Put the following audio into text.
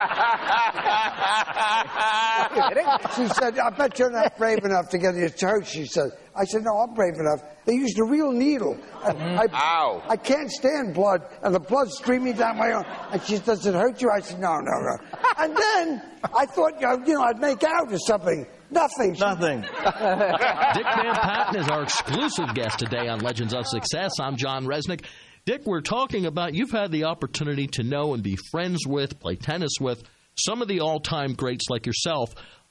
She said, I bet you're not brave enough to get your church, she said. I said, no, I'm brave enough. They used a real needle. I can't stand blood, and the blood's streaming down my arm. And she said, does it hurt you? I said, no. And then I thought, I'd make out or something. Nothing. Dick Van Patten is our exclusive guest today on Legends of Success. I'm John Resnick. Dick, we're talking about you've had the opportunity to know and be friends with, play tennis with, some of the all-time greats like yourself.